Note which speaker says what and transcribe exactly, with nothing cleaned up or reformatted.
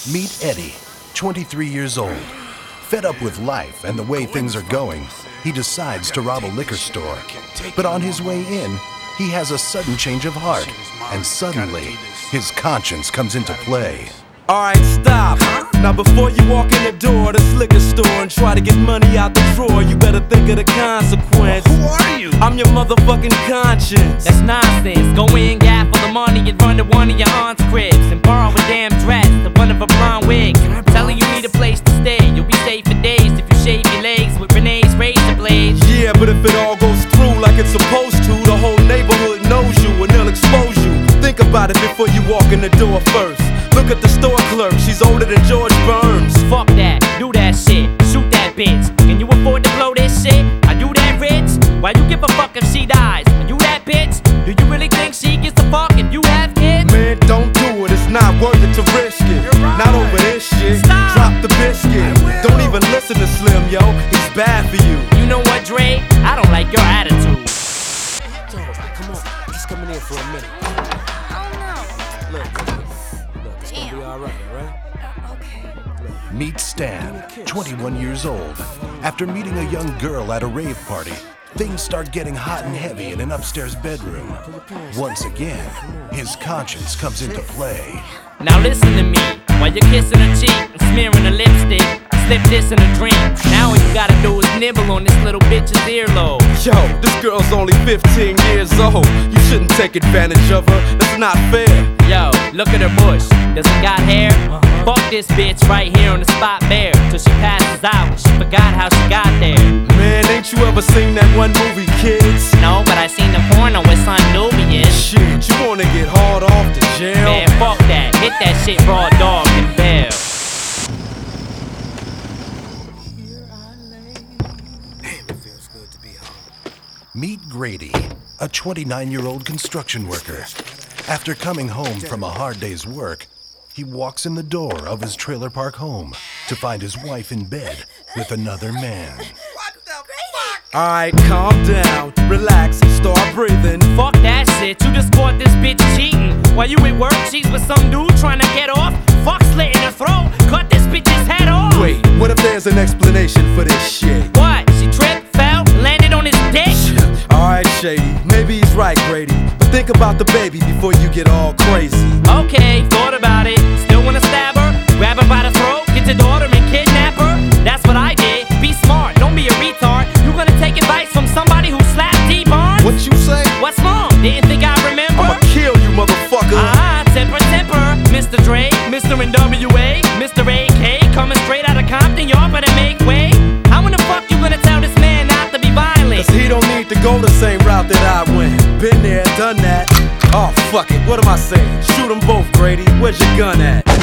Speaker 1: Meet Eddie, twenty-three years old. Fed up with life and the way things are going, he decides to rob a liquor store. But on his way in, he has a sudden change of heart, and suddenly, his conscience comes into play.
Speaker 2: Alright, stop. Now before you walk in the door of this liquor store and try to get money out the drawer, you better think of the consequence.
Speaker 3: Who are you?
Speaker 2: I'm your motherfucking conscience.
Speaker 4: That's nonsense. Go in, gap for the money and run to one of your aunt's cribs and borrow a damn dress, the one of a blonde wig. Telling you need a place to stay. You'll be safe for days if you shave your legs with Renee's razor blades.
Speaker 2: Yeah, but if it all goes through like it's supposed to, the whole neighborhood knows you and they'll expose you. Think about it before you walk in the door first. Look at the store clerk, she's older than George Burns.
Speaker 4: Fuck that, do that shit, shoot that bitch. Can you afford to blow this shit? Are you that rich? Why you give a fuck if she dies? Are you that bitch? Do you really think she gives a fuck if you have kids?
Speaker 2: Man, don't do it, it's not worth it to risk it.
Speaker 3: Right.
Speaker 2: Not over this shit,
Speaker 4: Stop.
Speaker 2: Drop the biscuit. Don't even listen to Slim, yo, he's bad for you.
Speaker 4: You know what, Dre? I don't like your attitude.
Speaker 2: Come on, just coming in for a minute. Look, look, it's gonna be alright, alright?
Speaker 1: Meet Stan, twenty-one years old. After meeting a young girl at a rave party, things start getting hot and heavy in an upstairs bedroom. Once again, his conscience comes into play.
Speaker 4: Now listen to me, while you're kissing her cheek and smearing her lipstick, slip this in a drink. Now all you gotta do is nibble on this little bitch's earlobe.
Speaker 2: Yo, this girl's only fifteen years old. You shouldn't take advantage of her, that's not fair.
Speaker 4: Yo, look at her bush, does it got hair? Fuck this bitch right here on the spot bare, till she passes out, she forgot how she got there.
Speaker 2: Man, ain't you ever seen that one movie, Kids?
Speaker 4: No, but I seen the porno with Son Nubian.
Speaker 2: Shit, you wanna get hard off to jail?
Speaker 4: Man, fuck that, hit that shit raw dog and bail.
Speaker 1: Meet Grady, a twenty-nine-year-old construction worker. After coming home from a hard day's work, he walks in the door of his trailer park home to find his wife in bed with another man.
Speaker 3: What the fuck?
Speaker 2: Alright, calm down, relax, start breathing.
Speaker 4: Fuck that shit, you just caught this bitch cheating. While you at work, she's with some dude trying to get off. Fuck slit in her throat, cut this bitch's head off.
Speaker 2: Wait, what if there's an explanation for this shit?
Speaker 4: What? She tripped, fell, landed on his dick?
Speaker 2: Alright, Shady, maybe he's right, Grady. But think about the baby before you get all crazy.
Speaker 4: Okay, thought about it. Still wanna stab her? Grab her by the throat, get your daughter and kidnap her? That's what I did. Be smart, don't be a retard. You gonna take advice from somebody who slapped T-Barnes?
Speaker 2: What you say?
Speaker 4: What's wrong? Didn't think I remember?
Speaker 2: I'ma kill you, motherfucker.
Speaker 4: Ah, temper, temper. Mister Dre, Mister N W A, Mister A K, coming straight out of Compton, y'all better make way. How in the fuck you gonna tell this man not to be violent?
Speaker 2: Cause he don't need to go the same route that I went. Been there, done that. Oh, fuck it, what am I saying? Shoot them both, Grady. Where's your gun at?